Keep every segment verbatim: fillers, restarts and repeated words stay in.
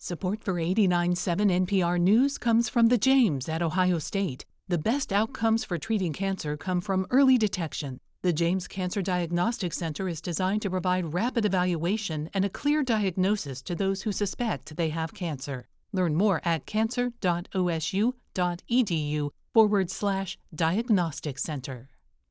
Support for eighty-nine point seven N P R News comes from the James at Ohio State. The best outcomes for treating cancer come from early detection. The James Cancer Diagnostic Center is designed to provide rapid evaluation and a clear diagnosis to those who suspect they have cancer. Learn more at cancer.osu.edu forward slash diagnostic center.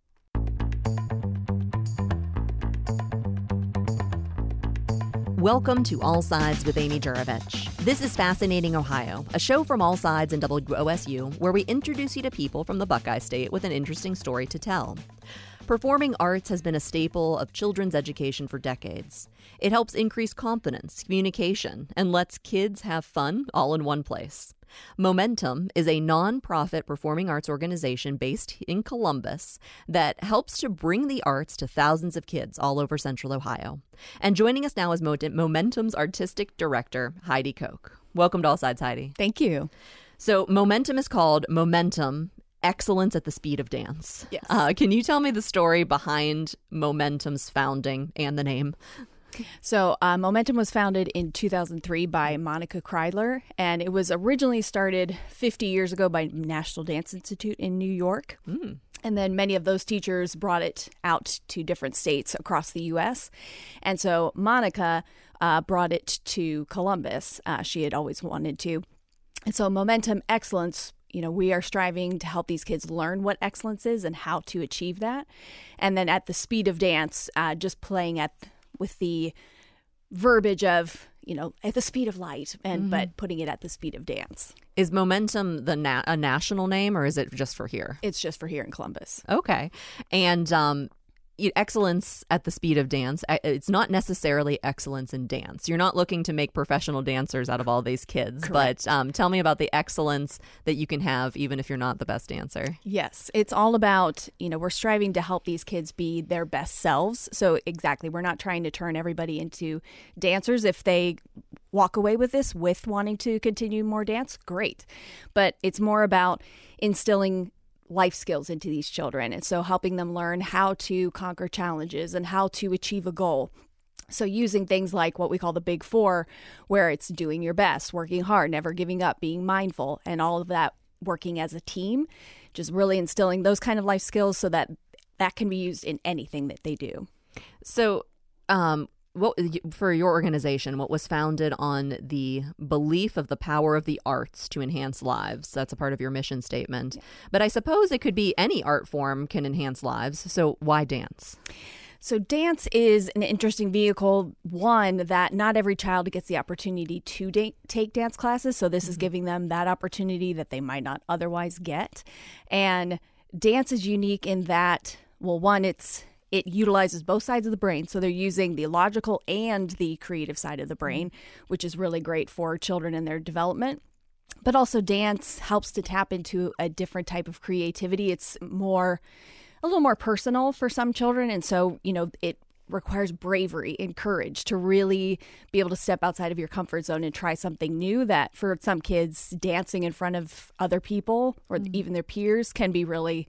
Welcome to All Sides with Amy Juravich. This is Fascinating Ohio, a show from All Sides and W O S U where we introduce you to people from the Buckeye State with an interesting story to tell. Performing arts has been a staple of children's education for decades. It helps increase confidence, communication, and lets kids have fun all in one place. Momentum is a nonprofit performing arts organization based in Columbus that helps to bring the arts to thousands of kids all over Central Ohio. And joining us now is Momentum's artistic director, Heidi Koch. Welcome to All Sides, Heidi. Thank you. So Momentum is called Momentum, Excellence at the Speed of Dance. Yes. Uh, can you tell me the story behind Momentum's founding and the name? So uh, Momentum was founded in two thousand three by Monica Kreidler, and it was originally started fifty years ago by National Dance Institute in New York. Mm. And then many of those teachers brought it out to different states across the U S. And so Monica uh, brought it to Columbus. Uh, she had always wanted to. And so Momentum Excellence, you know, we are striving to help these kids learn what excellence is and how to achieve that. And then at the speed of dance, uh, just playing at with the verbiage of, you know, at the speed of light, and mm-hmm. but putting it at the speed of dance. Is Momentum the na- a national name, or is it just for here? It's just for here in Columbus. Okay. And um, excellence at the speed of dance, it's not necessarily excellence in dance. You're not looking to make professional dancers out of all these kids. Correct. But um, tell me about the excellence that you can have even if you're not the best dancer. Yes, it's all about, you know, we're striving to help these kids be their best selves. So exactly, we're not trying to turn everybody into dancers. If they walk away with this with wanting to continue more dance, great. But it's more about instilling life skills into these children. And so helping them learn how to conquer challenges and how to achieve a goal. So using things like what we call the big four, where it's doing your best, working hard, never giving up, being mindful, and all of that working as a team, just really instilling those kind of life skills so that that can be used in anything that they do. So, um, What for your organization, what was founded on the belief of the power of the arts to enhance lives. That's a part of your mission statement. Yeah. But I suppose it could be any art form can enhance lives. So why dance? So dance is an interesting vehicle, one, that not every child gets the opportunity to da- take dance classes. So this mm-hmm. is giving them that opportunity that they might not otherwise get. And dance is unique in that, well, one, it's It utilizes both sides of the brain. So they're using the logical and the creative side of the brain, which is really great for children in their development. But also dance helps to tap into a different type of creativity. It's more, a little more personal for some children. And so, you know, it requires bravery and courage to really be able to step outside of your comfort zone and try something new that for some kids, dancing in front of other people or mm-hmm. even their peers can be really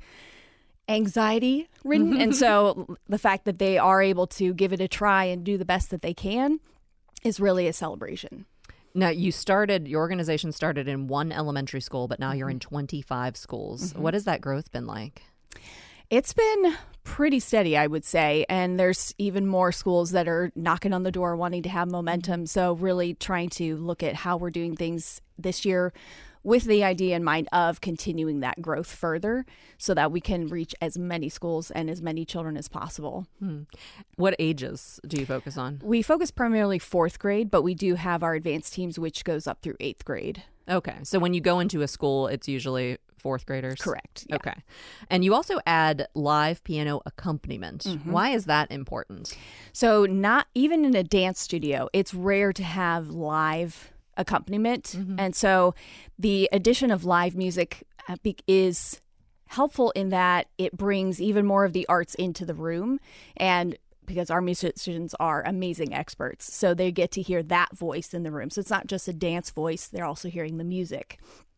anxiety ridden. And so the fact that they are able to give it a try and do the best that they can is really a celebration. Now, you started, your organization started in one elementary school, but now mm-hmm. you're in twenty-five schools. Mm-hmm. What has that growth been like? It's been pretty steady, I would say. And there's even more schools that are knocking on the door wanting to have momentum. So really trying to look at how we're doing things this year with the idea in mind of continuing that growth further so that we can reach as many schools and as many children as possible. Hmm. What ages do you focus on? We focus primarily fourth grade, but we do have our advanced teams, which goes up through eighth grade. Okay. So when you go into a school, it's usually fourth graders? Correct. Yeah. Okay. And you also add live piano accompaniment. Mm-hmm. Why is that important? So not even in a dance studio, it's rare to have live accompaniment. Mm-hmm. And so the addition of live music is helpful in that it brings even more of the arts into the room. And because our musicians are amazing experts, so they get to hear that voice in the room. So it's not just a dance voice, they're also hearing the music.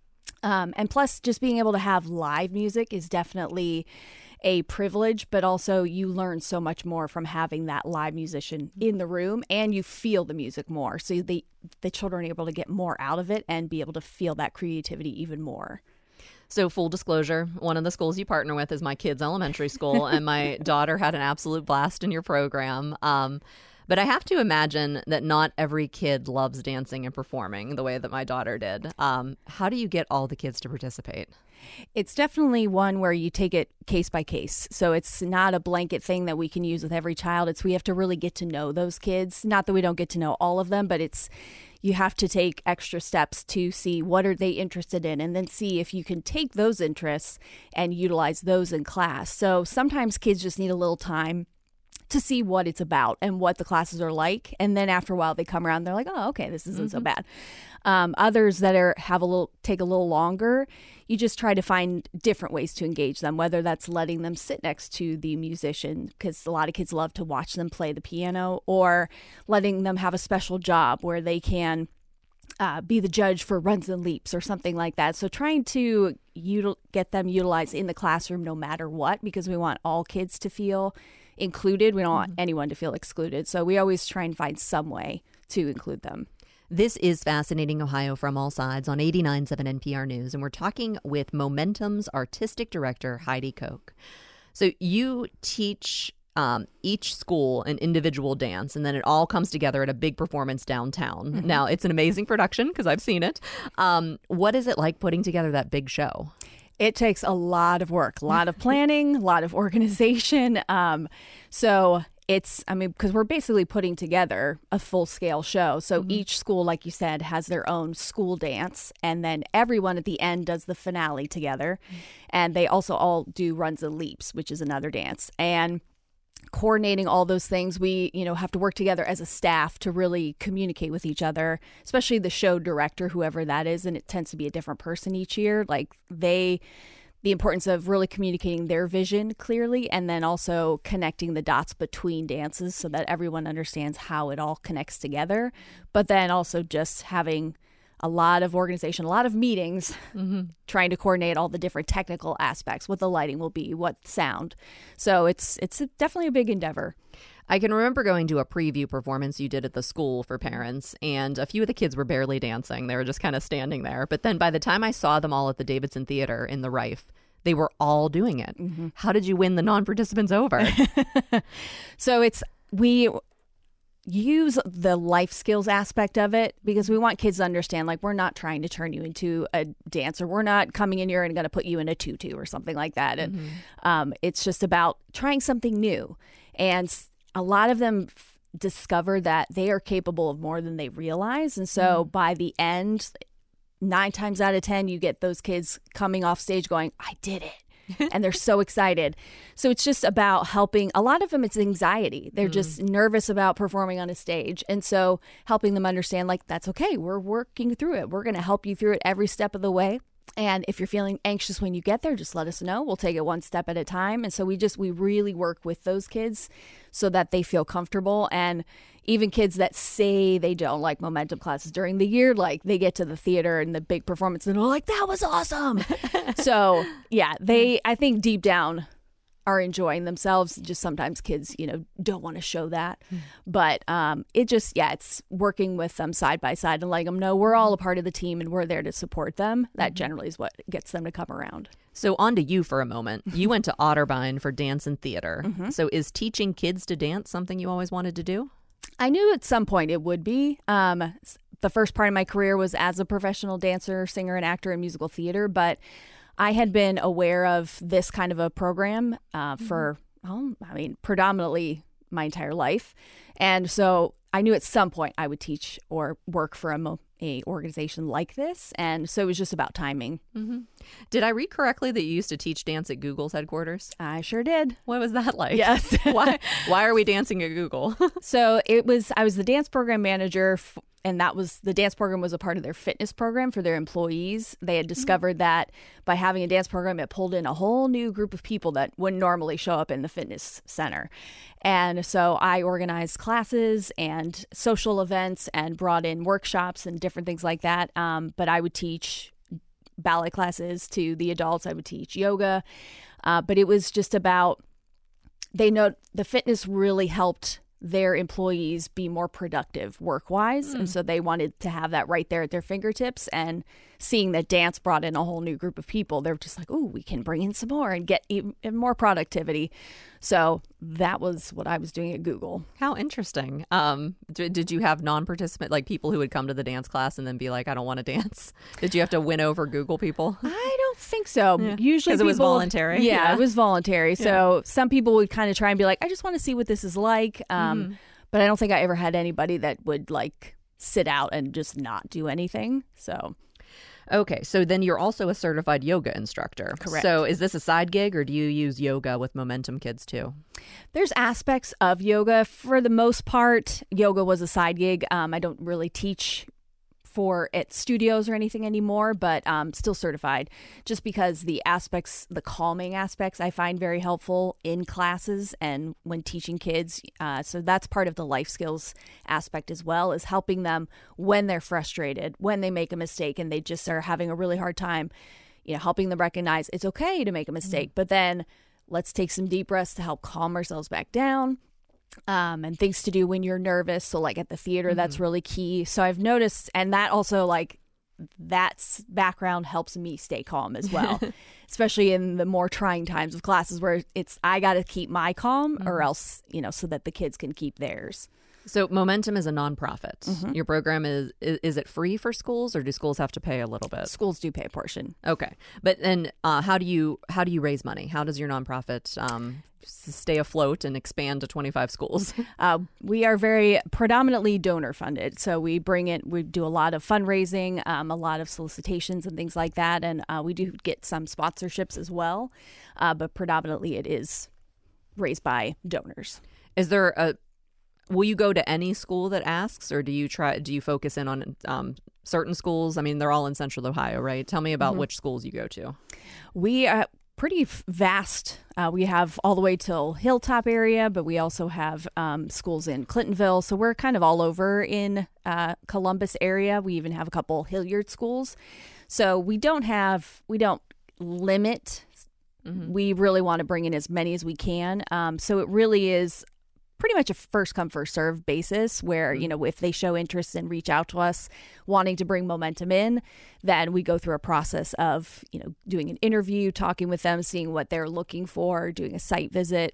Um, and plus, just being able to have live music is definitely a privilege, but also you learn so much more from having that live musician in the room, and you feel the music more. So the, the children are able to get more out of it and be able to feel that creativity even more. So full disclosure, one of the schools you partner with is my kids' elementary school, and my daughter had an absolute blast in your program. Um, but I have to imagine that not every kid loves dancing and performing the way that my daughter did. Um, how do you get all the kids to participate? It's definitely one where you take it case by case. So it's not a blanket thing that we can use with every child. It's we have to really get to know those kids. Not that we don't get to know all of them, but it's you have to take extra steps to see what are they interested in, and then see if you can take those interests and utilize those in class. So sometimes kids just need a little time to see what it's about and what the classes are like. And then after a while they come around, they're like, oh, okay, this isn't mm-hmm. so bad. Um, others that are have a little take a little longer, you just try to find different ways to engage them, whether that's letting them sit next to the musician, because a lot of kids love to watch them play the piano, or letting them have a special job where they can uh, be the judge for runs and leaps or something like that. So trying to util- get them utilized in the classroom no matter what, because we want all kids to feel included. We don't want mm-hmm. anyone to feel excluded. So we always try and find some way to include them. This is Fascinating Ohio from All Sides on eighty-nine point seven N P R News, and we're talking with Momentum's artistic director, Heidi Koch. So you teach um, each school an individual dance, and then it all comes together at a big performance downtown. Mm-hmm. Now, it's an amazing production because I've seen it. Um, what is it like putting together that big show? It takes a lot of work, a lot of planning, a lot of organization. Um, so it's, I mean, because we're basically putting together a full scale show. So mm-hmm. each school, like you said, has their own school dance. And then everyone at the end does the finale together. Mm-hmm. And they also all do runs and leaps, which is another dance. And coordinating all those things, we, you know, have to work together as a staff to really communicate with each other, especially the show director, whoever that is. And it tends to be a different person each year. Like they, the importance of really communicating their vision clearly, and then also connecting the dots between dances so that everyone understands how it all connects together. But then also just having a lot of organization, a lot of meetings, mm-hmm. trying to coordinate all the different technical aspects, what the lighting will be, what sound. So it's it's definitely a big endeavor. I can remember going to a preview performance you did at the school for parents, and a few of the kids were barely dancing. They were just kind of standing there. But then by the time I saw them all at the Davidson Theater in the Rife, they were all doing it. Mm-hmm. How did you win the non-participants over? So it's we use the life skills aspect of it, because we want kids to understand, like, we're not trying to turn you into a dancer. We're not coming in here and going to put you in a tutu or something like that. And mm-hmm. um, it's just about trying something new. And a lot of them f- discover that they are capable of more than they realize. And so mm-hmm. by the end, nine times out of ten, you get those kids coming off stage going, I did it. And they're so excited. So it's just about helping. A lot of them, it's anxiety. They're mm. just nervous about performing on a stage. And so helping them understand, like, that's okay. We're working through it. We're going to help you through it every step of the way. And if you're feeling anxious when you get there, just let us know. We'll take it one step at a time. And so we just, we really work with those kids so that they feel comfortable. And even kids that say they don't like momentum classes during the year, like, they get to the theater and the big performance and they're like, that was awesome. So yeah, they, I think deep down are enjoying themselves. Just sometimes kids, you know, don't want to show that. Mm. But um, it just, yeah, it's working with them side by side and letting them know we're all a part of the team and we're there to support them. That mm-hmm. generally is what gets them to come around. So on to you for a moment. You went to Otterbein for dance and theater. Mm-hmm. So is teaching kids to dance something you always wanted to do? I knew at some point it would be. Um, the first part of my career was as a professional dancer, singer, and actor in musical theater, but I had been aware of this kind of a program uh, for, oh, I mean, predominantly my entire life. And so I knew at some point I would teach or work for a, mo- a organization like this. And so it was just about timing. Mm-hmm. Did I read correctly that you used to teach dance at Google's headquarters? I sure did. What was that like? Yes. why, why are we dancing at Google? So it was, I was the dance program manager f- And that was, the dance program was a part of their fitness program for their employees. They had discovered mm-hmm. that by having a dance program, it pulled in a whole new group of people that wouldn't normally show up in the fitness center. And so I organized classes and social events and brought in workshops and different things like that. Um, but I would teach ballet classes to the adults. I would teach yoga. Uh, but it was just about, they know the fitness really helped their employees be more productive work-wise. Mm. And so they wanted to have that right there at their fingertips. And seeing that dance brought in a whole new group of people, they're just like, oh, we can bring in some more and get even more productivity. So that was what I was doing at Google. How interesting. Um, did, did you have non-participant, like people who would come to the dance class and then be like, I don't want to dance? Did you have to win over Google people? I don't think so. Yeah. Usually because it was voluntary. Yeah, yeah, it was voluntary. So yeah. Some people would kind of try and be like, I just want to see what this is like. Um, mm-hmm. But I don't think I ever had anybody that would like sit out and just not do anything. So... Okay, so then you're also a certified yoga instructor. Correct. So is this a side gig, or do you use yoga with Momentum Kids too? There's aspects of yoga. For the most part, yoga was a side gig. Um, I don't really teach for at studios or anything anymore, but um, still certified, just because the aspects, the calming aspects, I find very helpful in classes and when teaching kids. Uh, so that's part of the life skills aspect as well, is helping them when they're frustrated, when they make a mistake and they just are having a really hard time, you know, helping them recognize it's okay to make a mistake, mm-hmm. but then let's take some deep breaths to help calm ourselves back down. Um, and things to do when you're nervous. So like at the theater, mm-hmm. that's really key. So I've noticed, and that also like that background helps me stay calm as well, especially in the more trying times of classes where it's, I got to keep my calm mm-hmm. or else, you know, so that the kids can keep theirs. So Momentum is a nonprofit. Mm-hmm. Your program is, is, is it free for schools, or do schools have to pay a little bit? Schools do pay a portion. Okay. But then uh, how do you, how do you raise money? How does your nonprofit um, stay afloat and expand to twenty-five schools? uh, we are very predominantly donor funded. So we bring it, we do a lot of fundraising, um, a lot of solicitations and things like that. And uh, we do get some sponsorships as well. Uh, but predominantly it is raised by donors. Is there a, will you go to any school that asks, or do you try, do you focus in on um, certain schools? I mean, they're all in Central Ohio, right? Tell me about mm-hmm. which schools you go to. We are pretty vast. Uh, we have all the way till Hilltop area, but we also have um, schools in Clintonville. So we're kind of all over in uh, Columbus area. We even have a couple Hilliard schools. So we don't have, we don't limit. Mm-hmm. We really want to bring in as many as we can. Um, so it really is pretty much a first come first serve basis where, you know, if they show interest and reach out to us wanting to bring Momentum in, then we go through a process of, you know, doing an interview, talking with them, seeing what they're looking for, doing a site visit.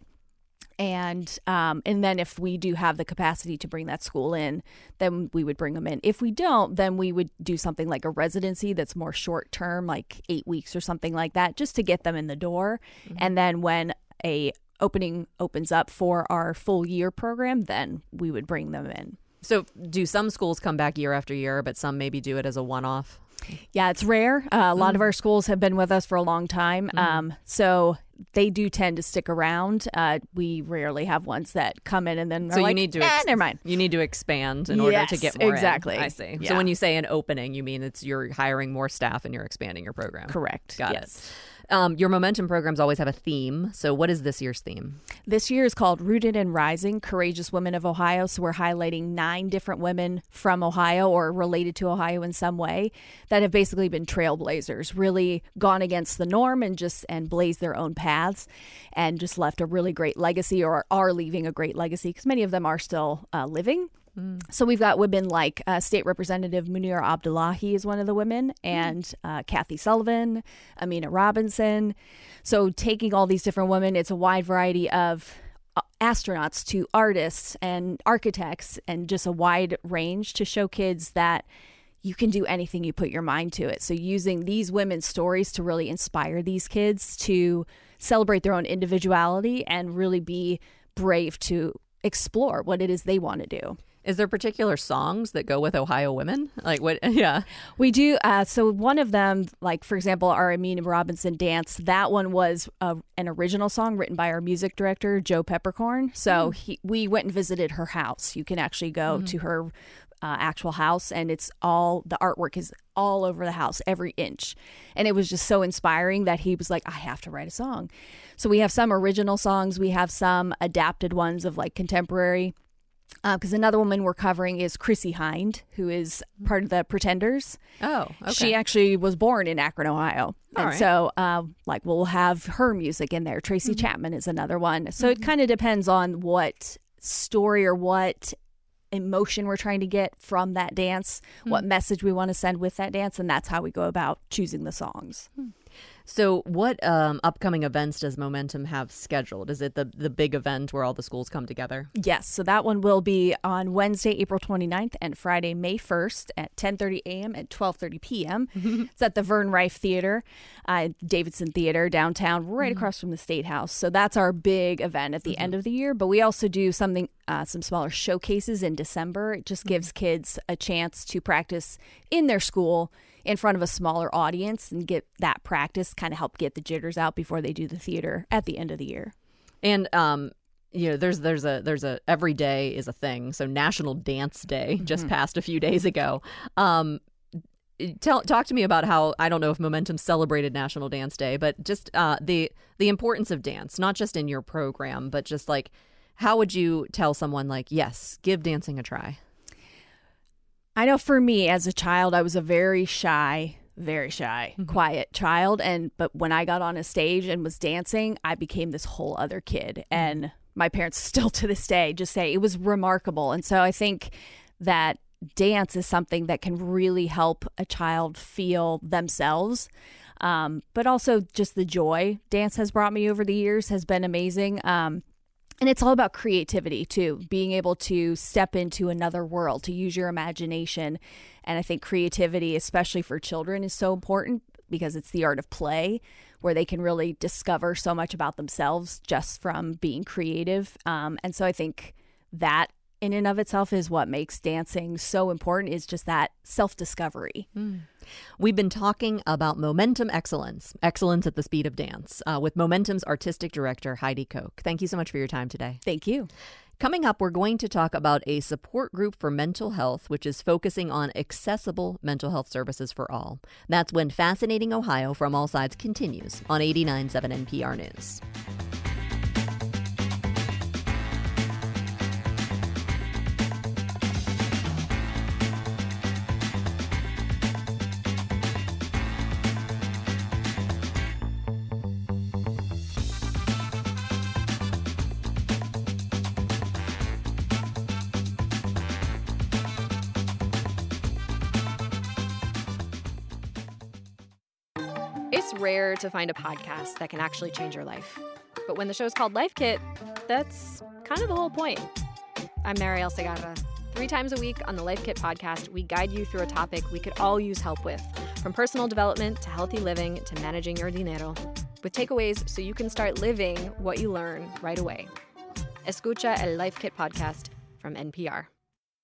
And um, and then if we do have the capacity to bring that school in, then we would bring them in. If we don't, then we would do something like a residency that's more short term, like eight weeks or something like that, just to get them in the door. Mm-hmm. And then when a opening opens up for our full year program, then we would bring them in. So do some schools come back year after year, but some maybe do it as a one-off? Yeah, it's rare. Uh, a mm. lot of our schools have been with us for a long time. Mm. Um, so they do tend to stick around. Uh, we rarely have ones that come in and then so are you like, need to eh, ex- never mind. You need to expand in yes, order to get more exactly. in. I see. Yeah. So when you say an opening, you mean it's you're hiring more staff and you're expanding your program. Correct. Got yes. it. Um, your Momentum programs always have a theme. So what is this year's theme? This year is called Rooted and Rising, Courageous Women of Ohio. So we're highlighting nine different women from Ohio or related to Ohio in some way that have basically been trailblazers, really gone against the norm and just and blazed their own paths and just left a really great legacy, or are leaving a great legacy, because many of them are still uh, living. Mm. So we've got women like uh, State Representative Munir Abdullahi is one of the women, and uh, Kathy Sullivan, Amina Robinson. So taking all these different women, it's a wide variety of uh, astronauts to artists and architects, and just a wide range to show kids that you can do anything you put your mind to it. So using these women's stories to really inspire these kids to celebrate their own individuality and really be brave to explore what it is they want to do. Is there particular songs that go with Ohio women? Like what? Yeah, we do. Uh, so one of them, like for example, our Amina Robinson dance, that one was a, an original song written by our music director, Joe Peppercorn. So mm. he, we went and visited her house. You can actually go mm. to her uh, actual house, and it's all, the artwork is all over the house, every inch. And it was just so inspiring that he was like, I have to write a song. So we have some original songs. We have some adapted ones of like contemporary. Because uh, another woman we're covering is Chrissy Hind, who is part of the Pretenders. Oh, okay. She actually was born in Akron, Ohio. All and right. so, uh, like, we'll have her music in there. Tracy mm-hmm. Chapman is another one. So mm-hmm. it kind of depends on what story or what emotion we're trying to get from that dance, mm-hmm. what message we want to send with that dance, and that's how we go about choosing the songs. Mm-hmm. So what um, upcoming events does Momentum have scheduled? Is it the, the big event where all the schools come together? Yes. So that one will be on Wednesday, April twenty-ninth and Friday, May first at ten thirty a.m. and twelve thirty p.m. It's at the Vern Rife Theater, uh, Davidson Theater downtown, right mm-hmm. across from the State House. So that's our big event at the mm-hmm. end of the year. But we also do something, uh, some smaller showcases in December. It just gives mm-hmm. kids a chance to practice in their school in front of a smaller audience and get that practice, kind of help get the jitters out before they do the theater at the end of the year. And um, you know, there's there's a there's a every day is a thing. So National Dance Day mm-hmm. just passed a few days ago. Um, tell talk to me about how, I don't know if Momentum celebrated National Dance Day, but just uh, the the importance of dance, not just in your program, but just like, how would you tell someone like, yes, give dancing a try? I know for me as a child, I was a very shy, very shy, mm-hmm. quiet child. And but when I got on a stage and was dancing, I became this whole other kid. Mm-hmm. And my parents still to this day just say it was remarkable. And so I think that dance is something that can really help a child feel themselves. Um, but also just the joy dance has brought me over the years has been amazing. Um, And it's all about creativity, too, being able to step into another world, to use your imagination. And I think creativity, especially for children, is so important because it's the art of play where they can really discover so much about themselves just from being creative. Um, and so I think that in and of itself is what makes dancing so important, is just that self-discovery. Mm. We've been talking about Momentum Excellence, excellence at the speed of dance, uh, with Momentum's artistic director, Heidi Koch. Thank you so much for your time today. Thank you. Coming up, we're going to talk about a support group for mental health, which is focusing on accessible mental health services for all. That's when Fascinating Ohio from All Sides continues on eighty-nine point seven N P R News. It's rare to find a podcast that can actually change your life. But when the show's called Life Kit, that's kind of the whole point. I'm Mariel Segarra. Three times a week on the Life Kit podcast, we guide you through a topic we could all use help with, from personal development to healthy living to managing your dinero, with takeaways so you can start living what you learn right away. Escucha el Life Kit podcast from N P R.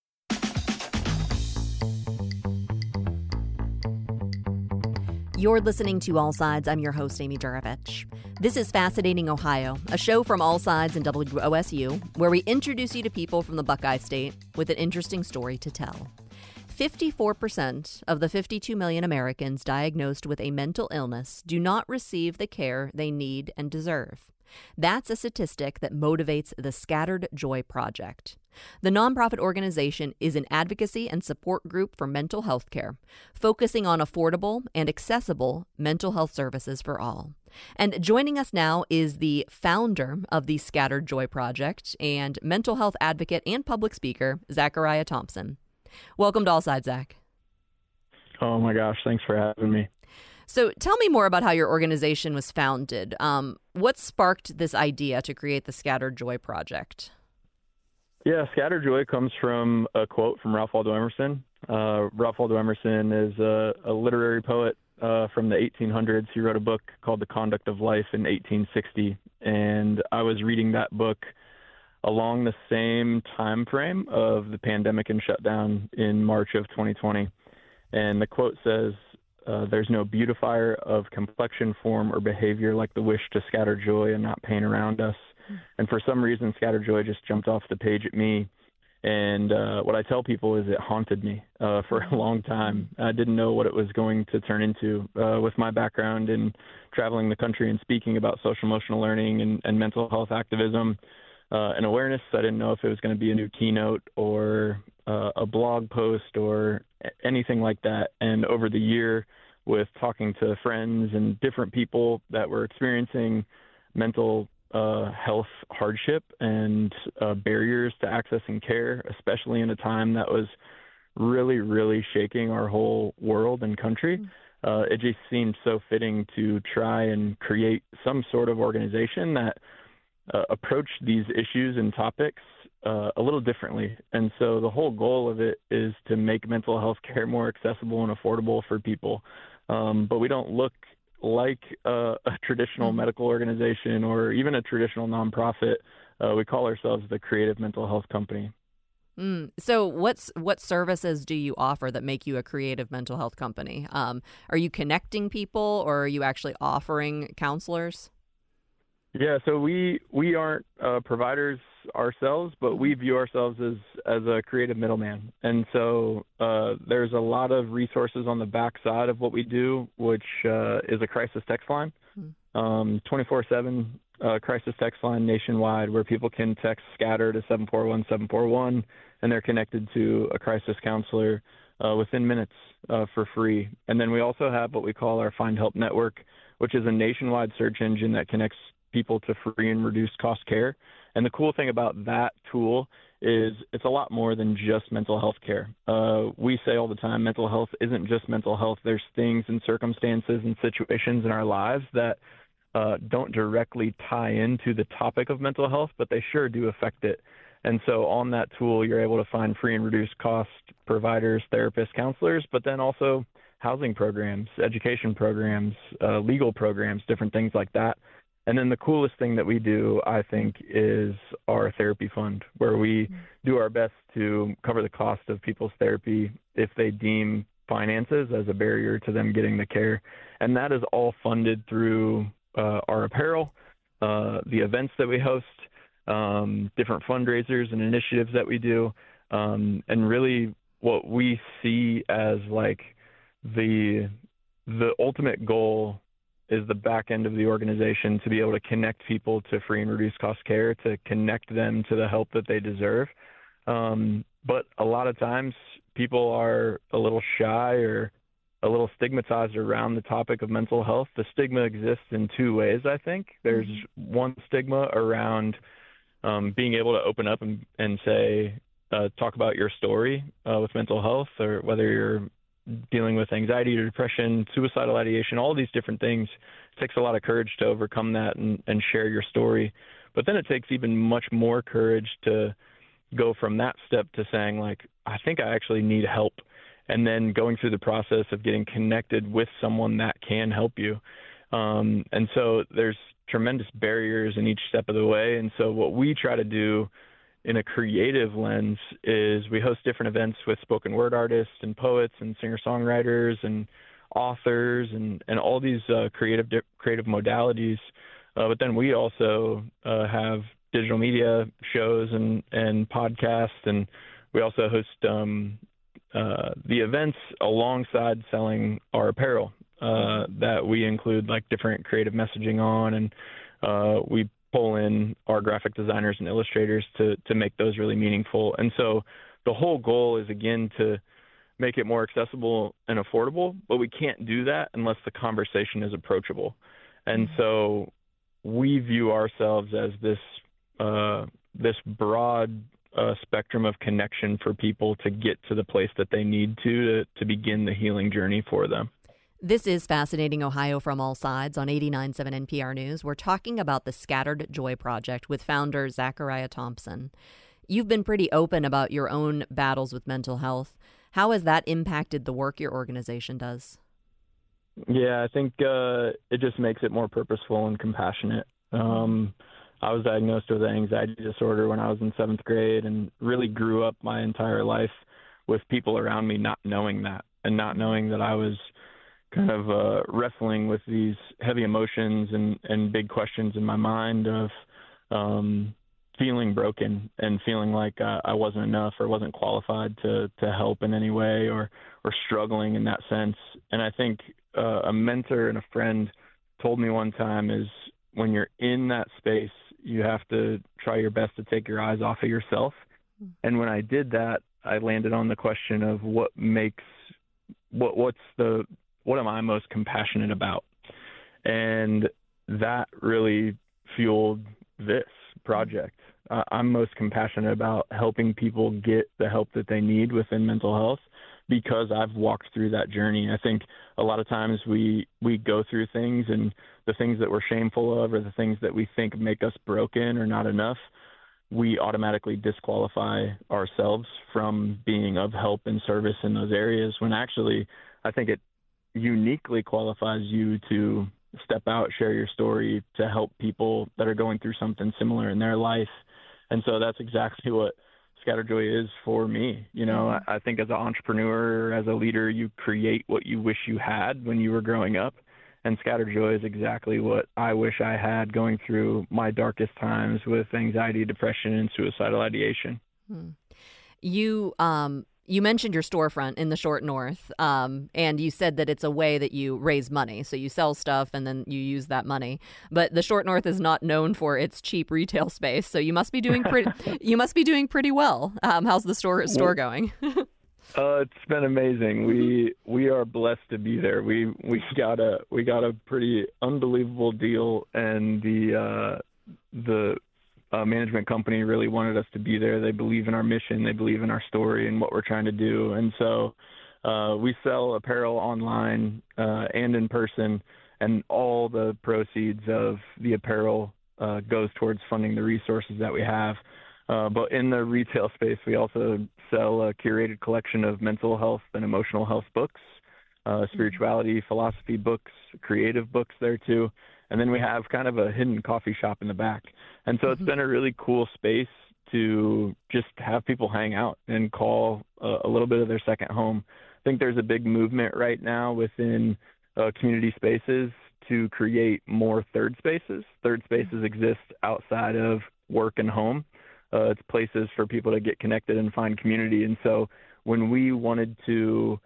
You're listening to All Sides. I'm your host, Amy Juravich. This is Fascinating Ohio, a show from All Sides and W O S U, where we introduce you to people from the Buckeye State with an interesting story to tell. fifty-four percent of the fifty-two million Americans diagnosed with a mental illness do not receive the care they need and deserve. That's a statistic that motivates the Scattered Joy Project. The nonprofit organization is an advocacy and support group for mental health care, focusing on affordable and accessible mental health services for all. And joining us now is the founder of the Scattered Joy Project and mental health advocate and public speaker, Zachariah Thompson. Welcome to All Sides, Zach. Oh my gosh, thanks for having me. So tell me more about how your organization was founded. Um, what sparked this idea to create the Scattered Joy Project? Yeah, Scattered Joy comes from a quote from Ralph Waldo Emerson. Uh, Ralph Waldo Emerson is a, a literary poet uh, from the eighteen hundreds. He wrote a book called The Conduct of Life in eighteen sixty, and I was reading that book along the same time frame of the pandemic and shutdown in March of twenty twenty. And the quote says, Uh, there's no beautifier of complexion, form, or behavior like the wish to scatter joy and not pain around us. And for some reason, Scattered Joy just jumped off the page at me. And uh, what I tell people is it haunted me uh, for a long time. I didn't know what it was going to turn into. Uh, with my background in traveling the country and speaking about social emotional learning and, and mental health activism, uh, an awareness. I didn't know if it was going to be a new keynote or uh, a blog post or anything like that. And over the year, with talking to friends and different people that were experiencing mental uh, health hardship and uh, barriers to accessing care, especially in a time that was really, really shaking our whole world and country, mm-hmm. uh, it just seemed so fitting to try and create some sort of organization that uh, approached these issues and topics uh, a little differently. And so the whole goal of it is to make mental health care more accessible and affordable for people. Um, but we don't look like uh, a traditional mm-hmm. medical organization or even a traditional nonprofit. Uh, we call ourselves the Creative Mental Health Company. Mm. So what's what services do you offer that make you a creative mental health company? Um, are you connecting people, or are you actually offering counselors? Yeah, so we we aren't uh, providers ourselves, but we view ourselves as, as a creative middleman. And so uh, there's a lot of resources on the backside of what we do, which uh, is a crisis text line, um, twenty-four seven uh, crisis text line nationwide, where people can text SCATTER to seven four one seven four one, and they're connected to a crisis counselor uh, within minutes uh, for free. And then we also have what we call our Find Help Network, which is a nationwide search engine that connects people to free and reduced cost care. And the cool thing about that tool is it's a lot more than just mental health care. Uh, we say all the time, mental health isn't just mental health. There's things and circumstances and situations in our lives that uh, don't directly tie into the topic of mental health, but they sure do affect it. And so on that tool, you're able to find free and reduced cost providers, therapists, counselors, but then also housing programs, education programs, uh, legal programs, different things like that. And then the coolest thing that we do, I think, is our therapy fund, where we do our best to cover the cost of people's therapy if they deem finances as a barrier to them getting the care. And that is all funded through uh, our apparel, uh, the events that we host, um, different fundraisers and initiatives that we do, um, and really what we see as like the the ultimate goal is the back end of the organization to be able to connect people to free and reduced cost care, to connect them to the help that they deserve. Um, but a lot of times people are a little shy or a little stigmatized around the topic of mental health. The stigma exists in two ways, I think. There's mm-hmm. one stigma around um, being able to open up and, and say, uh, talk about your story uh, with mental health, or whether you're dealing with anxiety or depression, suicidal ideation, all these different things. It takes a lot of courage to overcome that and, and share your story. But then it takes even much more courage to go from that step to saying, like, I think I actually need help, and then going through the process of getting connected with someone that can help you. Um, and so there's tremendous barriers in each step of the way. And so what we try to do in a creative lens is we host different events with spoken word artists and poets and singer-songwriters and authors and, and all these uh, creative creative modalities. Uh, but then we also uh, have digital media shows and, and podcasts, and we also host um, uh, the events alongside selling our apparel uh, that we include like different creative messaging on, and uh, we pull in our graphic designers and illustrators to to make those really meaningful. And so the whole goal is, again, to make it more accessible and affordable, but we can't do that unless the conversation is approachable. And so we view ourselves as this uh, this broad uh, spectrum of connection for people to get to the place that they need to, to to begin the healing journey for them. This is Fascinating Ohio from All Sides on eighty-nine point seven N P R News. We're talking about the Scattered Joy Project with founder Zachariah Thompson. You've been pretty open about your own battles with mental health. How has that impacted the work your organization does? Yeah, I think uh, it just makes it more purposeful and compassionate. Um, I was diagnosed with an anxiety disorder when I was in seventh grade, and really grew up my entire life with people around me not knowing that, and not knowing that I was kind of uh, wrestling with these heavy emotions and, and big questions in my mind of um, feeling broken and feeling like uh, I wasn't enough or wasn't qualified to, to help in any way, or, or struggling in that sense. And I think uh, a mentor and a friend told me one time is when you're in that space, you have to try your best to take your eyes off of yourself. And when I did that, I landed on the question of what makes, what what's the, what am I most compassionate about? And that really fueled this project. Uh, I'm most compassionate about helping people get the help that they need within mental health because I've walked through that journey. I think a lot of times we, we go through things, and the things that we're shameful of or the things that we think make us broken or not enough, we automatically disqualify ourselves from being of help and service in those areas, when actually I think it uniquely qualifies you to step out, share your story, to help people that are going through something similar in their life. And so that's exactly what Scatterjoy is for me. You know, mm-hmm. I, I think as an entrepreneur, as a leader, you create what you wish you had when you were growing up. And Scatterjoy is exactly what I wish I had going through my darkest times with anxiety, depression, and suicidal ideation. Hmm. You um, you mentioned your storefront in the Short North, um, and you said that it's a way that you raise money. So you sell stuff and then you use that money. But the Short North is not known for its cheap retail space. So you must be doing pretty. you must be doing pretty well. Um, how's the store store going? Uh, it's been amazing. We we are blessed to be there. We we got a we got a pretty unbelievable deal, and the uh, the uh, management company really wanted us to be there. They believe in our mission. They believe in our story and what we're trying to do. And so uh, we sell apparel online uh, and in person, and all the proceeds of the apparel uh, goes towards funding the resources that we have. Uh, but in the retail space, we also sell a curated collection of mental health and emotional health books, uh, spirituality, philosophy books, creative books there too. And then we have kind of a hidden coffee shop in the back. And so it's been a really cool space to just have people hang out and call uh, a little bit of their second home. I think there's a big movement right now within uh, community spaces to create more third spaces. Third spaces exist outside of work and home. Uh, it's places for people to get connected and find community. And so when we wanted to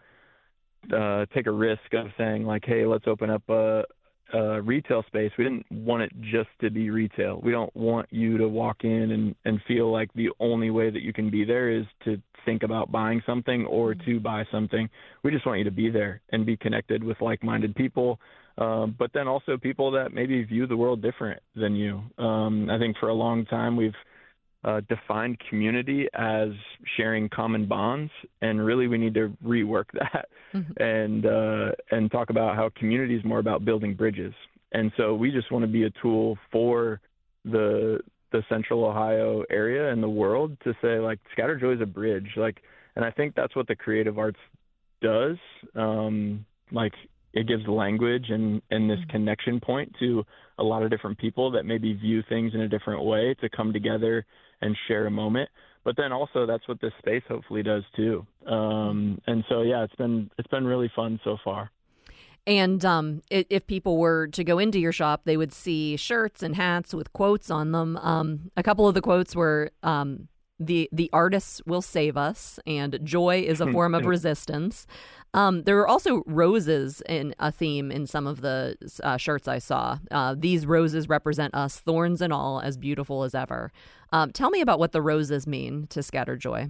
uh, take a risk of saying like, hey, let's open up a, a retail space, we didn't want it just to be retail. We don't want you to walk in and, and feel like the only way that you can be there is to think about buying something or mm-hmm. to buy something. We just want you to be there and be connected with like-minded people. Um, but then also people that maybe view the world different than you. Um, I think for a long time we've Uh, defined community as sharing common bonds, and really we need to rework that mm-hmm. and uh, and talk about how community is more about building bridges. And so we just want to be a tool for the the Central Ohio area and the world to say like Scatterjoy is a bridge. Like, and I think that's what the creative arts does. Um, like it gives language and, and this mm-hmm. connection point to a lot of different people that maybe view things in a different way to come together and share a moment. But then also that's what this space hopefully does too. Um, and so, yeah, it's been, it's been really fun so far. And um, if people were to go into your shop, they would see shirts and hats with quotes on them. Um, a couple of the quotes were, um, the the artists will save us, and joy is a form of resistance. Um, there are also roses in a theme in some of the uh, shirts I saw. Uh, these roses represent us, thorns and all, as beautiful as ever. Um, tell me about what the roses mean to Scatterjoy.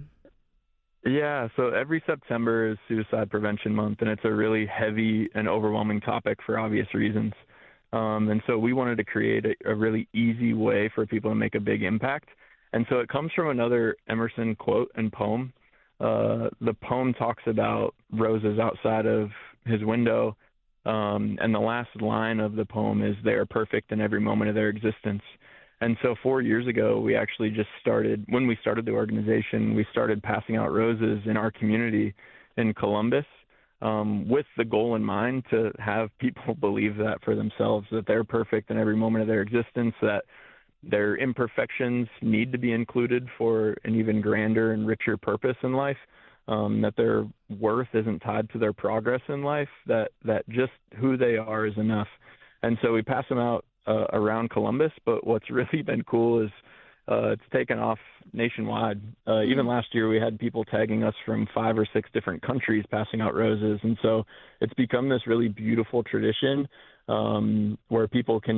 Yeah, so every September is Suicide Prevention Month, and it's a really heavy and overwhelming topic for obvious reasons. Um, and so we wanted to create a, a really easy way for people to make a big impact. And so it comes from another Emerson quote and poem. Uh, the poem talks about roses outside of his window, um, and the last line of the poem is, they are perfect in every moment of their existence. And so four years ago, we actually just started, when we started the organization, we started passing out roses in our community in Columbus, um, with the goal in mind to have people believe that for themselves, that they're perfect in every moment of their existence, that their imperfections need to be included for an even grander and richer purpose in life, um, that their worth isn't tied to their progress in life, that, that just who they are is enough. And so we pass them out uh, around Columbus, but what's really been cool is uh, it's taken off nationwide. Uh, mm-hmm. Even last year we had people tagging us from five or six different countries passing out roses. And so it's become this really beautiful tradition um, where people can just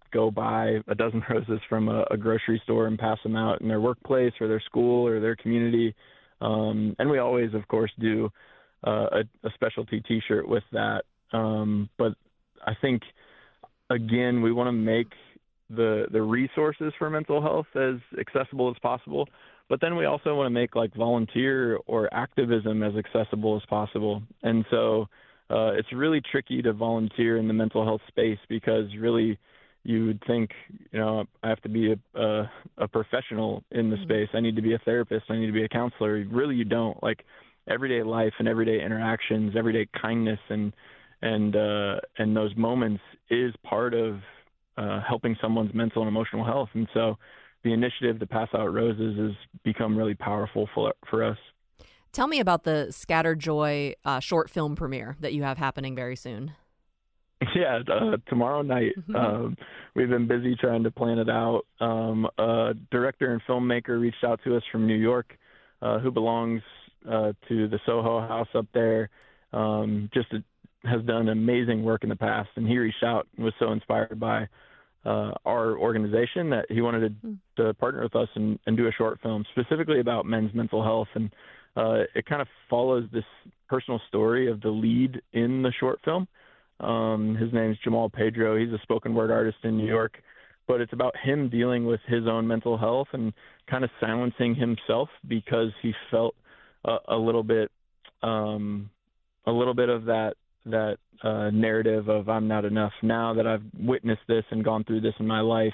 go buy a dozen roses from a, a grocery store and pass them out in their workplace or their school or their community. Um, and we always, of course, do uh, a, a specialty T-shirt with that. Um, but I think, again, we want to make the the resources for mental health as accessible as possible. But then we also want to make like volunteer or activism as accessible as possible. And so uh, it's really tricky to volunteer in the mental health space because really you would think, you know, I have to be a, a, a professional in the space. I need to be a therapist. I need to be a counselor. Really, you don't. Like everyday life and everyday interactions, everyday kindness and and uh, and those moments is part of uh, helping someone's mental and emotional health. And so the initiative to pass out roses has become really powerful for for us. Tell me about the Scattered Joy uh, short film premiere that you have happening very soon. Yeah, uh, tomorrow night. Um, we've been busy trying to plan it out. Um, a director and filmmaker reached out to us from New York, uh, who belongs uh, to the Soho House up there. Um, just a, has done amazing work in the past, and he reached out and was so inspired by uh, our organization that he wanted to, mm. to partner with us and, and do a short film specifically about men's mental health. And uh, it kind of follows this personal story of the lead in the short film. Um, his name's Jamal Pedro. He's a spoken word artist in New York, but it's about him dealing with his own mental health and kind of silencing himself because he felt a, a little bit, um, a little bit of that, that uh, narrative of I'm not enough. Now that I've witnessed this and gone through this in my life,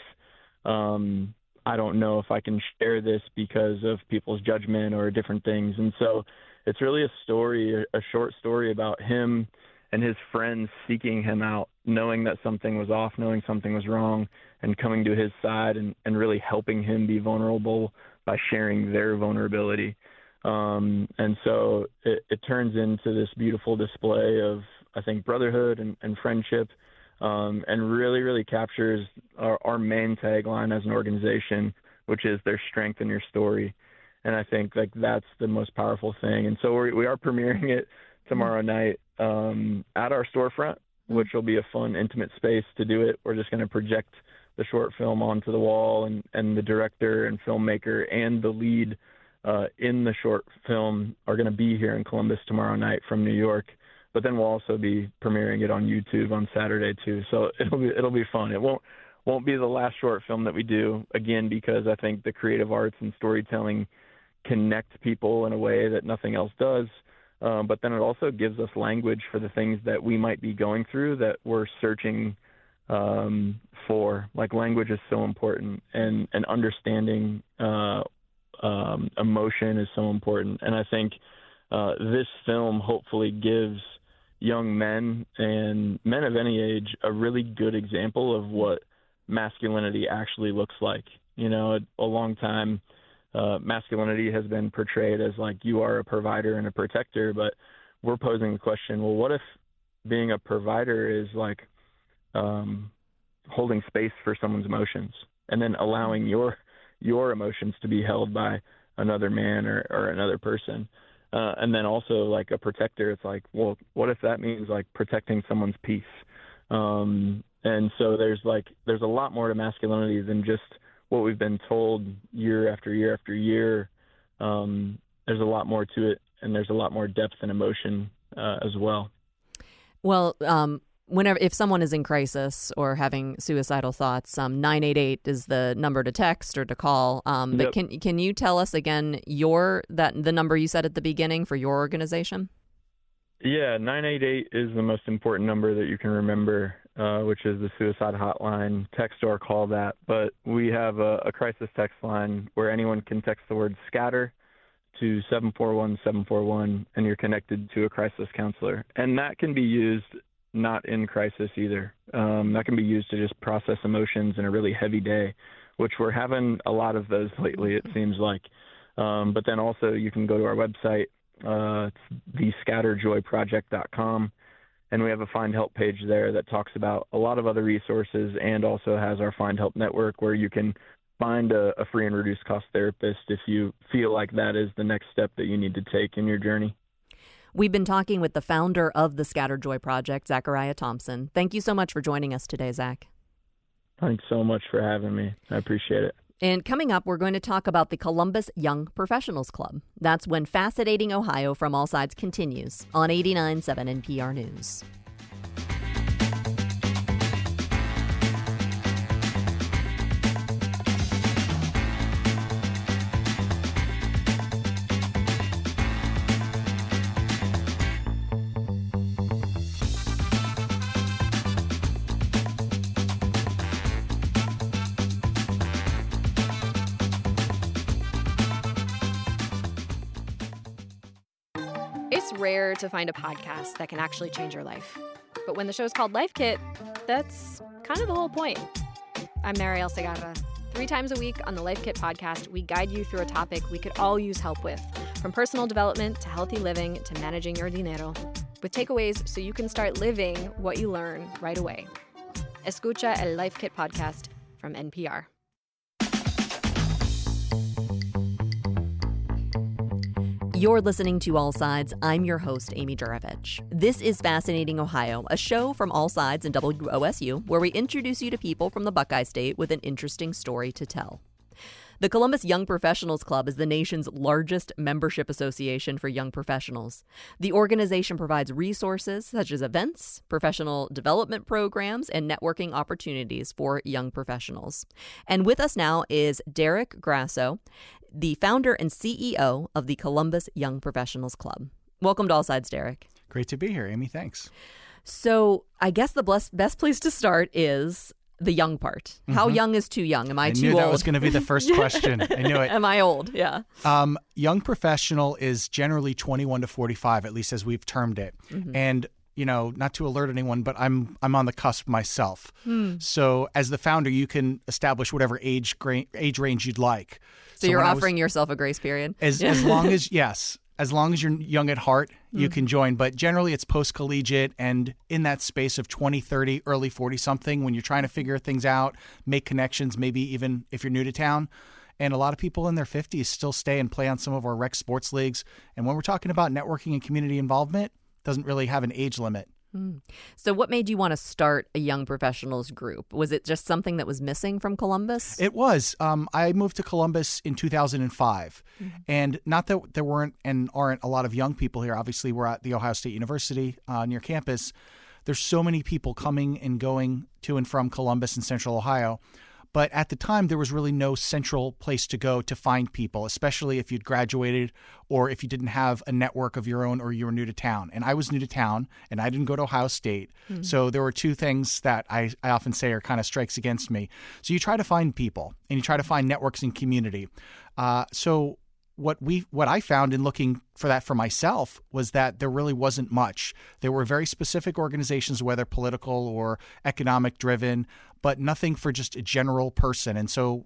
um, I don't know if I can share this because of people's judgment or different things. And so it's really a story, a short story about him and his friends seeking him out, knowing that something was off, knowing something was wrong, and coming to his side and, and really helping him be vulnerable by sharing their vulnerability. Um, and so it, it turns into this beautiful display of, I think, brotherhood and, and friendship, um, and really, really captures our, our main tagline as an organization, which is there's strength in your story. And I think like that's the most powerful thing. And so we, we are premiering it tomorrow night um, at our storefront, which will be a fun, intimate space to do it. We're just going to project the short film onto the wall, and, and the director and filmmaker and the lead uh, in the short film are going to be here in Columbus tomorrow night from New York. But then we'll also be premiering it on YouTube on Saturday too. So it'll be it'll be fun. It won't won't be the last short film that we do, again, because I think the creative arts and storytelling connect people in a way that nothing else does. Um, but then it also gives us language for the things that we might be going through that we're searching um, for. Like language is so important, and, and understanding uh, um, emotion is so important. And I think uh, this film hopefully gives young men and men of any age a really good example of what masculinity actually looks like. You know, a, a long time, Uh, masculinity has been portrayed as like you are a provider and a protector, but we're posing the question, well, what if being a provider is like um, holding space for someone's emotions and then allowing your your emotions to be held by another man or, or another person? Uh, and then also like a protector, it's like, well, what if that means like protecting someone's peace? Um, and so there's like there's a lot more to masculinity than just what we've been told year after year after year. Um, there's a lot more to it, and there's a lot more depth and emotion uh, as well. Well, um, whenever if someone is in crisis or having suicidal thoughts, um, nine eight eight is the number to text or to call. Um, but yep. can can you tell us again your that the number you said at the beginning for your organization? Yeah, nine eight eight is the most important number that you can remember, uh, which is the suicide hotline. Text or call that. But we have a, a crisis text line where anyone can text the word scatter to seven four one seven four one, and you're connected to a crisis counselor. And that can be used not in crisis either. Um, that can be used to just process emotions in a really heavy day, which we're having a lot of those lately, it seems like. Um, but then also you can go to our website. Uh, it's the scatter joy project dot com, and we have a Find Help page there that talks about a lot of other resources and also has our Find Help network where you can find a, a free and reduced cost therapist if you feel like that is the next step that you need to take in your journey. We've been talking with the founder of the Scattered Joy Project, Zachariah Thompson. Thank you so much for joining us today, Zach. Thanks so much for having me. I appreciate it. And coming up, we're going to talk about the Columbus Young Professionals Club. That's when Fascinating Ohio from All Sides continues on eighty-nine point seven N P R News. It's rare to find a podcast that can actually change your life. But when the show's called Life Kit, that's kind of the whole point. I'm Mariel Segarra. Three times a week on the Life Kit podcast, we guide you through a topic we could all use help with, from personal development to healthy living to managing your dinero, with takeaways so you can start living what you learn right away. Escucha el Life Kit podcast from N P R. You're listening to All Sides. I'm your host, Amy Juravich. This is Fascinating Ohio, a show from All Sides and W O S U, where we introduce you to people from the Buckeye State with an interesting story to tell. The Columbus Young Professionals Club is the nation's largest membership association for young professionals. The organization provides resources such as events, professional development programs, and networking opportunities for young professionals. And with us now is Derek Grasso, the founder and C E O of the Columbus Young Professionals Club. Welcome to All Sides, Derek. Great to be here, Amy. Thanks. So I guess the best, best place to start is the young part. Mm-hmm. How young is too young? Am I, I too knew old? That was going to be the first question. I knew it. Am I old? Yeah. Um, young professional is generally twenty-one to forty-five, at least as we've termed it. Mm-hmm. And, you know, not to alert anyone, but I'm I'm on the cusp myself. Hmm. So as the founder, you can establish whatever age gra- age range you'd like. So, so you're offering was, yourself a grace period? As, yeah. as long as, yes. As long as you're young at heart, you mm. can join. But generally, it's post-collegiate and in that space of twenty, thirty, early forty-something when you're trying to figure things out, make connections, maybe even if you're new to town. And a lot of people in their fifties still stay and play on some of our rec sports leagues. And when we're talking about networking and community involvement, it doesn't really have an age limit. Mm. So what made you want to start a young professionals group? Was it just something that was missing from Columbus? It was. Um, I moved to Columbus in two thousand five. Mm-hmm. And not that there weren't and aren't a lot of young people here. Obviously, we're at The Ohio State University uh, near campus. There's so many people coming and going to and from Columbus and Central Ohio. But at the time, there was really no central place to go to find people, especially if you'd graduated or if you didn't have a network of your own or you were new to town. And I was new to town, and I didn't go to Ohio State. Mm-hmm. So there were two things that I, I often say are kind of strikes against me. So you try to find people, and you try to find networks and community. Uh, so what we what I found in looking for that for myself was that there really wasn't much. There were very specific organizations, whether political or economic driven, but nothing for just a general person. And so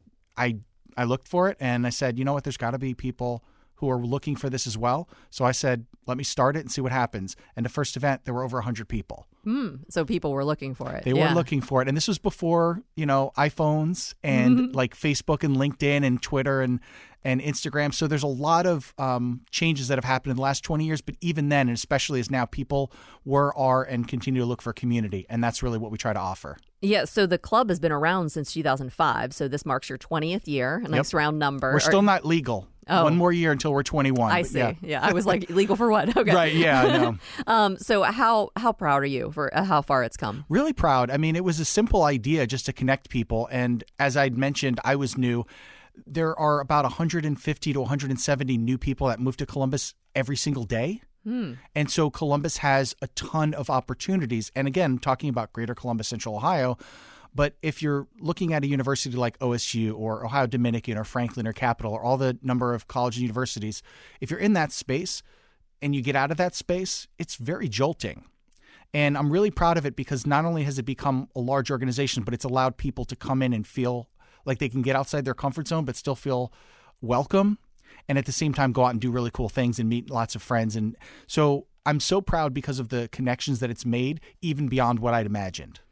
I I looked for it and I said, you know what, there's got to be people who are looking for this as well. So I said, let me start it and see what happens. And the first event, there were over one hundred people. Mm, so people were looking for it. They yeah. were looking for it. And this was before, you know, iPhones and mm-hmm. like Facebook and LinkedIn and Twitter and, and Instagram. So there's a lot of um, changes that have happened in the last twenty years. But even then, and especially as now, people were, are, and continue to look for community. And that's really what we try to offer. Yeah, so the club has been around since two thousand five. So this marks your twentieth year, a nice yep. round number. We're still not legal. Oh. One more year until we're twenty-one. I but see. Yeah. yeah, I was like, legal for what? Okay. Right, yeah, I know. um, so how how proud are you for how far it's come? Really proud. I mean, it was a simple idea just to connect people. And as I'd mentioned, I was new. There are about one hundred fifty to one hundred seventy new people that move to Columbus every single day. Hmm. And so Columbus has a ton of opportunities. And again, talking about Greater Columbus, Central Ohio. But if you're looking at a university like O S U or Ohio Dominican or Franklin or Capital or all the number of colleges and universities, if you're in that space and you get out of that space, it's very jolting. And I'm really proud of it because not only has it become a large organization, but it's allowed people to come in and feel like they can get outside their comfort zone, but still feel welcome. And at the same time, go out and do really cool things and meet lots of friends. And so I'm so proud because of the connections that it's made, even beyond what I'd imagined.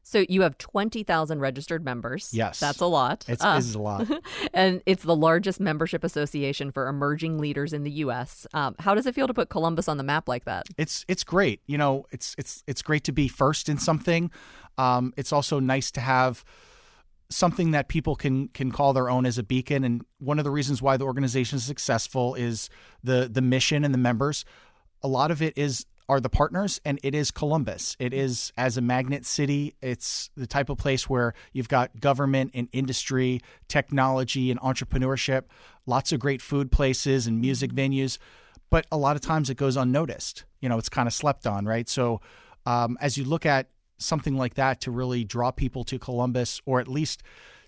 So you have twenty thousand registered members. Yes. That's a lot. It's, Uh, it's a lot. and it's the largest membership association for emerging leaders in the U S. Um, how does it feel to put Columbus on the map like that? It's it's great. You know, it's it's it's great to be first in something. Um, it's also nice to have something that people can can call their own as a beacon. And one of the reasons why the organization is successful is the the mission and the members. A lot of it is are the partners, and it is Columbus. It is, as a magnet city, it's the type of place where you've got government and industry, technology and entrepreneurship, lots of great food places and music venues, but a lot of times it goes unnoticed. You know, it's kind of slept on, right? So um, as you look at something like that to really draw people to Columbus, or at least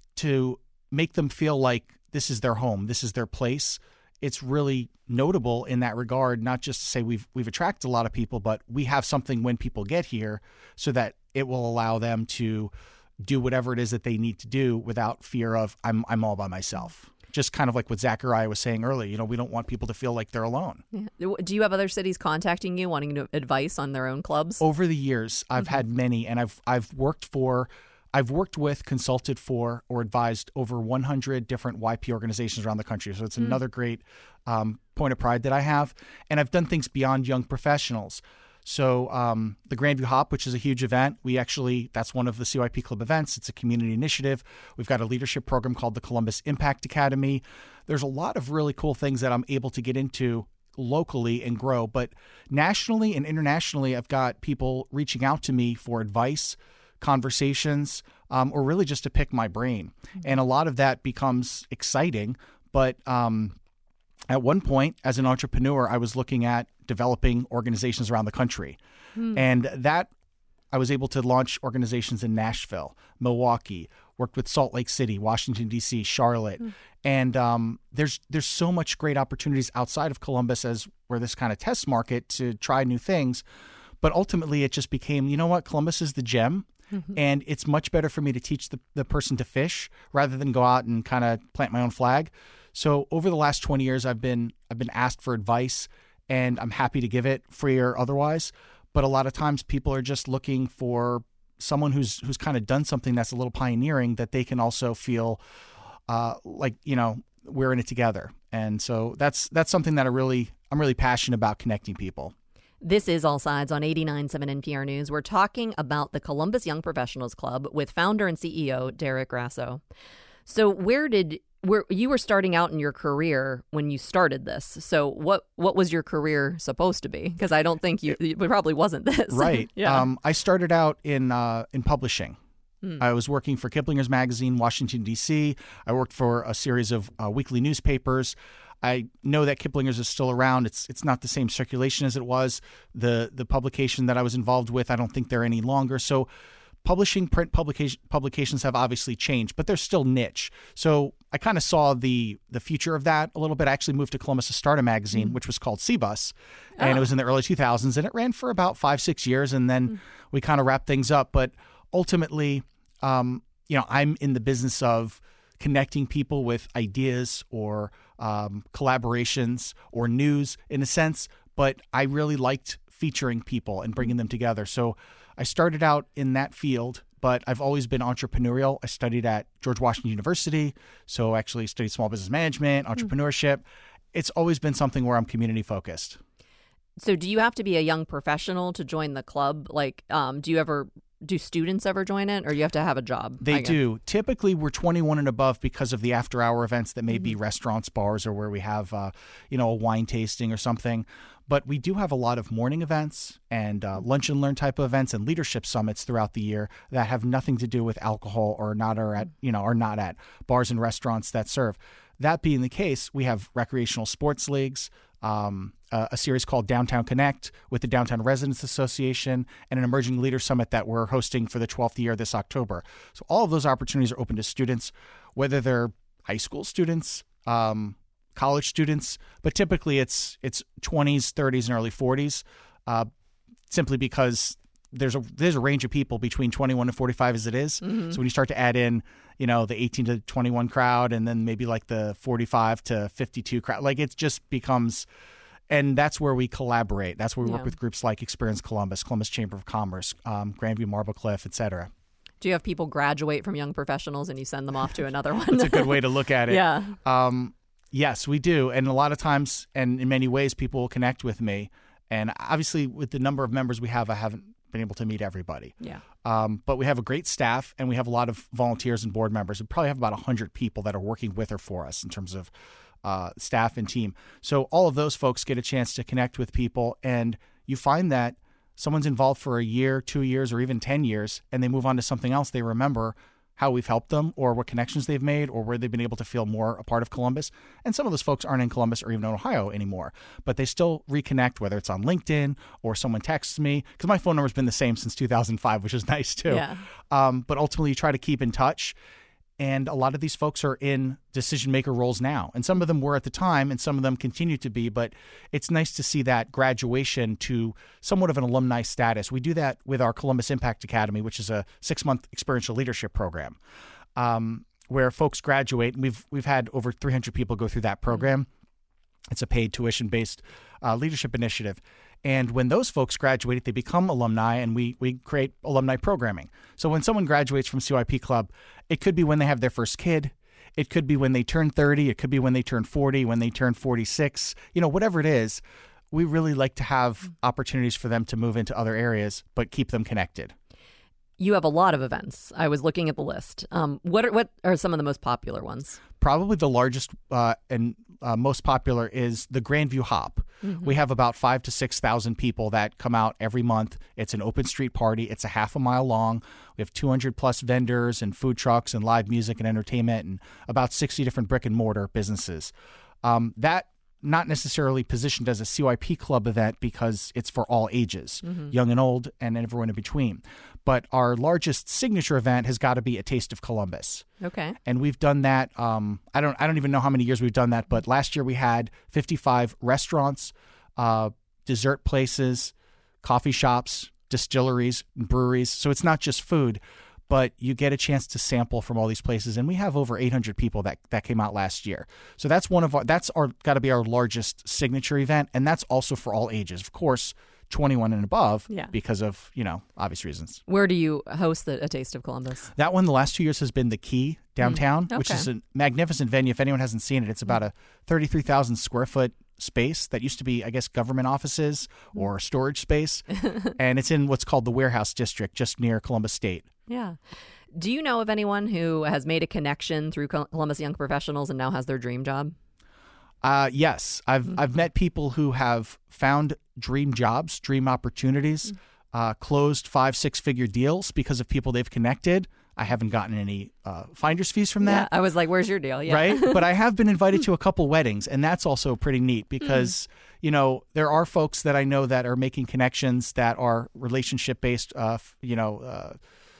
to make them feel like this is their home, this is their place, it's really notable in that regard, not just to say we've we've attracted a lot of people, but we have something when people get here so that it will allow them to do whatever it is that they need to do without fear of I'm I'm all by myself. Just kind of like what Zachariah was saying earlier, you know, we don't want people to feel like they're alone. Yeah. Do you have other cities contacting you, wanting to advice on their own clubs? Over the years, I've mm-hmm. had many, and I've I've worked for I've worked with, consulted for, or advised over one hundred different Y P organizations around the country. So it's mm. another great um, point of pride that I have. And I've done things beyond young professionals. So um, the Grandview Hop, which is a huge event, we actually, that's one of the C Y P Club events. It's a community initiative. We've got a leadership program called the Columbus Impact Academy. There's a lot of really cool things that I'm able to get into locally and grow. But nationally and internationally, I've got people reaching out to me for advice, conversations, um, or really just to pick my brain. And a lot of that becomes exciting. But um, at one point, as an entrepreneur, I was looking at developing organizations around the country. Hmm. And that I was able to launch organizations in Nashville, Milwaukee, worked with Salt Lake City, Washington, D C, Charlotte. Hmm. And um, there's there's so much great opportunities outside of Columbus as we're this kind of test market to try new things. But ultimately, it just became, you know what, Columbus is the gem. Mm-hmm. And it's much better for me to teach the, the person to fish rather than go out and kind of plant my own flag. So over the last twenty years, I've been I've been asked for advice, and I'm happy to give it, free or otherwise. But a lot of times people are just looking for someone who's who's kind of done something that's a little pioneering that they can also feel uh, like, you know, we're in it together. And so that's that's something that I really I'm really passionate about, connecting people. This is All Sides on eighty-nine point seven N P R News. We're talking about the Columbus Young Professionals Club with founder and C E O Derek Grasso. So where did where you were starting out in your career when you started this? So what what was your career supposed to be? Because I don't think you it probably wasn't this. Right. yeah. Um, I started out in uh, in publishing. Hmm. I was working for Kiplinger's Magazine, Washington, D C. I worked for a series of uh, weekly newspapers. I know that Kiplinger's is still around. It's it's not the same circulation as it was. The the publication that I was involved with, I don't think they're any longer. So publishing, print publication, publications have obviously changed, but they're still niche. So I kind of saw the the future of that a little bit. I actually moved to Columbus to start a magazine, mm. which was called C-Bus, and oh. it was in the early two thousands, and it ran for about five, six years, and then mm. we kind of wrapped things up. But ultimately, um, you know, I'm in the business of connecting people with ideas or um, collaborations or news in a sense, but I really liked featuring people and bringing them together. So I started out in that field, but I've always been entrepreneurial. I studied at George Washington University, so I actually studied small business management, entrepreneurship. It's always been something where I'm community focused. So do you have to be a young professional to join the club? Like, um, do you ever... Do students ever join it, or you have to have a job? They do. Typically, we're twenty-one and above because of the after-hour events that may mm-hmm. be restaurants, bars, or where we have, uh, you know, a wine tasting or something. But we do have a lot of morning events and uh, lunch and learn type of events and leadership summits throughout the year that have nothing to do with alcohol or not are at, you know, are not at bars and restaurants that serve. That being the case, we have recreational sports leagues, um, uh, a series called Downtown Connect with the Downtown Residents Association, and an Emerging Leader Summit that we're hosting for the twelfth year this October. So all of those opportunities are open to students, whether they're high school students, um, college students, but typically it's it's twenties, thirties, and early forties, uh, simply because there's a there's a range of people between twenty-one and forty-five as it is. Mm-hmm. So when you start to add in, you know, the eighteen to twenty-one crowd, and then maybe like the forty-five to fifty-two crowd, like it just becomes, and that's where we collaborate. That's where we yeah. work with groups like Experience Columbus, Columbus Chamber of Commerce, um, Grandview Marble Cliff, et cetera. Do you have people graduate from Young Professionals and you send them off to another one? That's a good way to look at it. Yeah. Um, yes, we do. And a lot of times, and in many ways, people will connect with me. And obviously, with the number of members we have, I haven't been able to meet everybody. Yeah. Um, but we have a great staff, and we have a lot of volunteers and board members. We probably have about one hundred people that are working with or for us in terms of uh, staff and team. So all of those folks get a chance to connect with people, and you find that someone's involved for a year, two years, or even ten years, and they move on to something else. They remember how we've helped them or what connections they've made or where they've been able to feel more a part of Columbus. And some of those folks aren't in Columbus or even in Ohio anymore, but they still reconnect, whether it's on LinkedIn or someone texts me, because my phone number's been the same since two thousand five, which is nice too. Yeah. Um, but ultimately you try to keep in touch. And a lot of these folks are in decision maker roles now. And some of them were at the time, and some of them continue to be. But it's nice to see that graduation to somewhat of an alumni status. We do that with our Columbus Impact Academy, which is a six-month experiential leadership program, um, where folks graduate. And we've we've had over three hundred people go through that program. It's a paid tuition-based uh, leadership initiative. And when those folks graduate, they become alumni, and we we create alumni programming. So when someone graduates from C Y P Club, it could be when they have their first kid. It could be when they turn thirty. It could be when they turn forty, when they turn forty-six. You know, whatever it is, we really like to have opportunities for them to move into other areas, but keep them connected. You have a lot of events. I was looking at the list. Um, what are, what are some of the most popular ones? Probably the largest uh, and uh, most popular is the Grandview Hop. Mm-hmm. We have about five to six thousand people that come out every month. It's an open street party. It's a half a mile long. We have two hundred plus vendors and food trucks and live music and entertainment and about sixty different brick and mortar businesses. Um, that not necessarily positioned as a C Y P Club event because it's for all ages, mm-hmm. young and old, and everyone in between. But our largest signature event has got to be a Taste of Columbus. Okay. And we've done that. Um, I don't. I don't even know how many years we've done that. But last year we had fifty-five restaurants, uh, dessert places, coffee shops, distilleries, and breweries. So it's not just food, but you get a chance to sample from all these places. And we have over eight hundred people that, that came out last year. So that's one of our. That's our got to be our largest signature event, and that's also for all ages, of course. twenty-one and above, yeah. because of, you know, obvious reasons. Where do you host the, a Taste of Columbus? That one the last two years has been the Key downtown, mm, okay. which is a magnificent venue. If anyone hasn't seen it, it's about a thirty-three thousand square foot space that used to be, I guess, government offices or storage space. And it's in what's called the Warehouse District, just near Columbus State. Yeah. Do you know of anyone who has made a connection through Columbus Young Professionals and now has their dream job? Uh, yes, I've mm-hmm. I've met people who have found dream jobs, dream opportunities, mm-hmm. uh, closed five, six figure deals because of people they've connected. I haven't gotten any uh, finder's fees from that. Yeah, I was like, where's your deal? Yeah. Right? But I have been invited to a couple weddings, and that's also pretty neat because, mm. you know, there are folks that I know that are making connections that are relationship based, uh, you know, uh,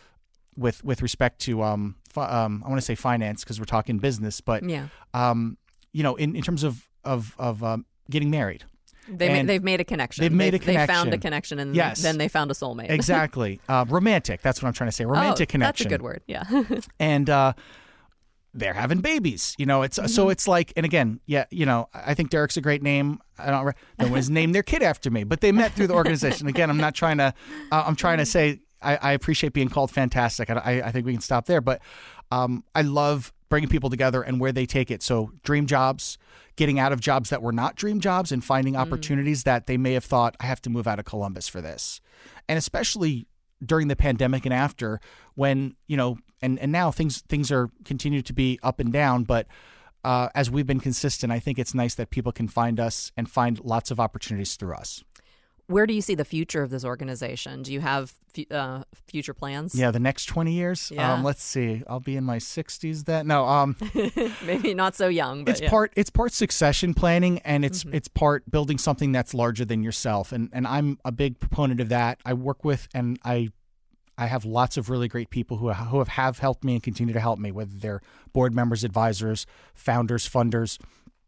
with with respect to, um, fi- um I want to say finance because we're talking business, but yeah. um. you know, in, in terms of of of um, getting married, they ma- they've made a connection. They've made they've, a connection. They found a connection, and yes. then they found a soulmate. Exactly, uh, romantic. That's what I'm trying to say. Romantic oh, connection. That's a good word. Yeah. And uh, they're having babies. You know, it's mm-hmm. so it's like, and again, yeah, you know, I think Derek's a great name. I don't. No one's named their kid after me, but they met through the organization. Again, I'm not trying to. Uh, I'm trying to say I, I appreciate being called fantastic. I, I, I think we can stop there, but um, I love bringing people together and where they take it. So dream jobs, getting out of jobs that were not dream jobs and finding mm. opportunities that they may have thought, I have to move out of Columbus for this. And especially during the pandemic and after when, you know, and, and now things things are continue to be up and down. But uh, as we've been consistent, I think it's nice that people can find us and find lots of opportunities through us. Where do you see the future of this organization? Do you have uh, future plans? Yeah, the next twenty years. Yeah. Um, let's see. I'll be in my sixties then. No, um, maybe not so young. But it's yeah. part. It's part succession planning, and it's mm-hmm. it's part building something that's larger than yourself. And and I'm a big proponent of that. I work with and I I have lots of really great people who who have, have helped me and continue to help me, whether they're board members, advisors, founders, funders,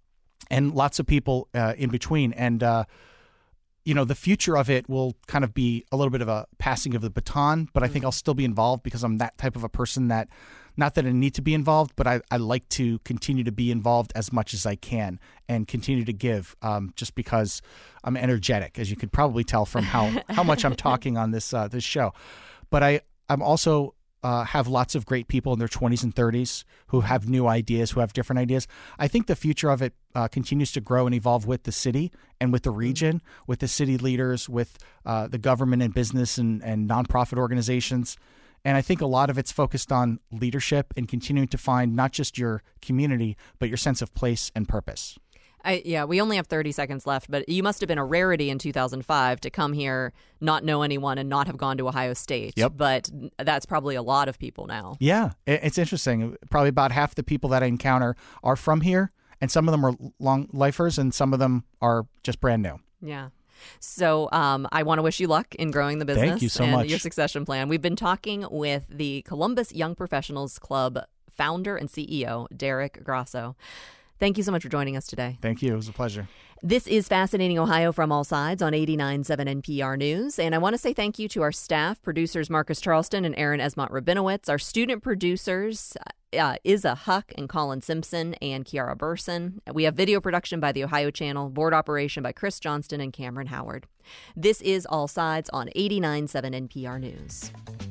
and lots of people uh, in between. And uh, you know, the future of it will kind of be a little bit of a passing of the baton, but I think I'll still be involved because I'm that type of a person that, not that I need to be involved, but I, I like to continue to be involved as much as I can and continue to give um, just because I'm energetic, as you could probably tell from how, how much I'm talking on this uh, this show. But I, I'm also uh, have lots of great people in their twenties and thirties who have new ideas, who have different ideas. I think the future of it uh, continues to grow and evolve with the city and with the region, with the city leaders, with uh, the government and business and, and nonprofit organizations. And I think a lot of it's focused on leadership and continuing to find not just your community, but your sense of place and purpose. I, yeah, we only have thirty seconds left, but you must have been a rarity in two thousand five to come here, not know anyone, and not have gone to Ohio State. Yep. But that's probably a lot of people now. Yeah, it's interesting. Probably about half the people that I encounter are from here, and some of them are long lifers, and some of them are just brand new. Yeah. So um, I want to wish you luck in growing the business. Thank you so and much. Your succession plan. We've been talking with the Columbus Young Professionals Club founder and C E O, Derek Grasso. Thank you so much for joining us today. Thank you. It was a pleasure. This is Fascinating Ohio from All Sides on eighty-nine point seven N P R News. And I want to say thank you to our staff, producers Marcus Charleston and Aaron Esmont-Rabinowitz, our student producers, uh, Izza Huck and Colin Simpson and Kiara Burson. We have video production by the Ohio Channel, board operation by Chris Johnston and Cameron Howard. This is All Sides on eighty-nine point seven N P R News.